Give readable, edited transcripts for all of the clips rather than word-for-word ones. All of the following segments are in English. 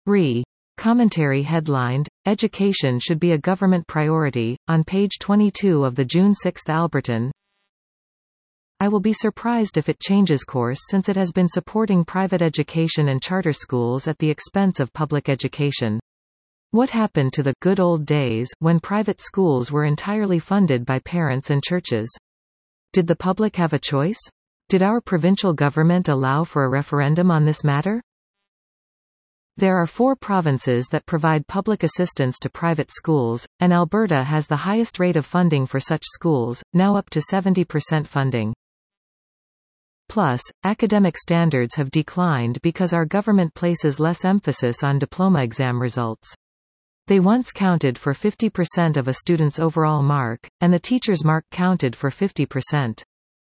Re. Commentary headlined, "Education should be a government priority," on page 22 of the June 6 Alberton. I will be surprised if it changes course, since it has been supporting private education and charter schools at the expense of public education. What happened to the good old days when private schools were entirely funded by parents and churches? Did the public have a choice? Did our provincial government allow for a referendum on this matter? There are 4 provinces that provide public assistance to private schools, and Alberta has the highest rate of funding for such schools, now up to 70% funding. Plus, academic standards have declined because our government places less emphasis on diploma exam results. They once counted for 50% of a student's overall mark, and the teacher's mark counted for 50%.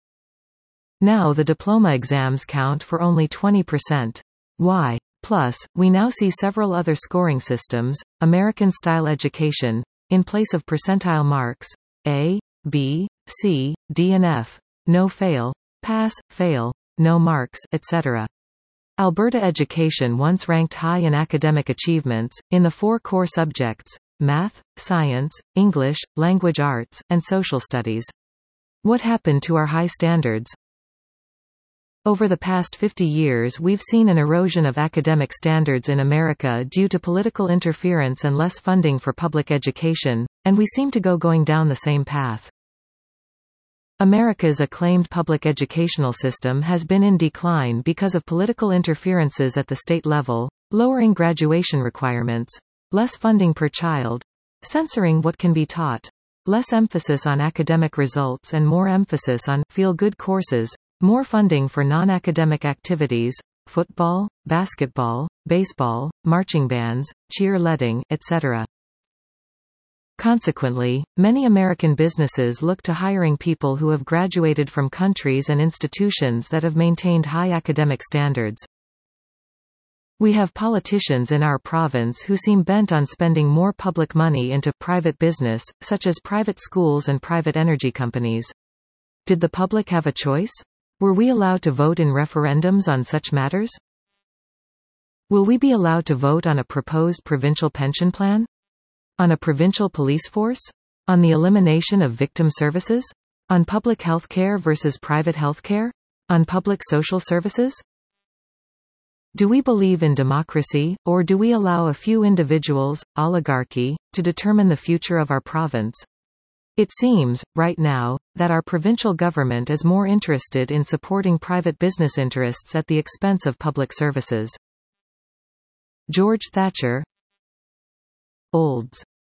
Now the diploma exams count for only 20%. Why? Plus, we now see several other scoring systems, American-style education, in place of percentile marks, A, B, C, D and F, no fail, pass, fail, no marks, etc. Alberta education once ranked high in academic achievements, in the 4 core subjects, math, science, English, language arts, and social studies. What happened to our high standards? Over the past 50 years we've seen an erosion of academic standards in America due to political interference and less funding for public education, and we seem to going down the same path. America's acclaimed public educational system has been in decline because of political interferences at the state level, lowering graduation requirements, less funding per child, censoring what can be taught, less emphasis on academic results and more emphasis on feel-good courses, more funding for non-academic activities, football, basketball, baseball, marching bands, cheerleading, etc. Consequently, many American businesses look to hiring people who have graduated from countries and institutions that have maintained high academic standards. We have politicians in our province who seem bent on spending more public money into private business, such as private schools and private energy companies. Did the public have a choice? Were we allowed to vote in referendums on such matters? Will we be allowed to vote on a proposed provincial pension plan? On a provincial police force? On the elimination of victim services? On public health care versus private health care? On public social services? Do we believe in democracy, or do we allow a few individuals, oligarchy, to determine the future of our province? It seems, right now, that our provincial government is more interested in supporting private business interests at the expense of public services. George Thatcher. Olds.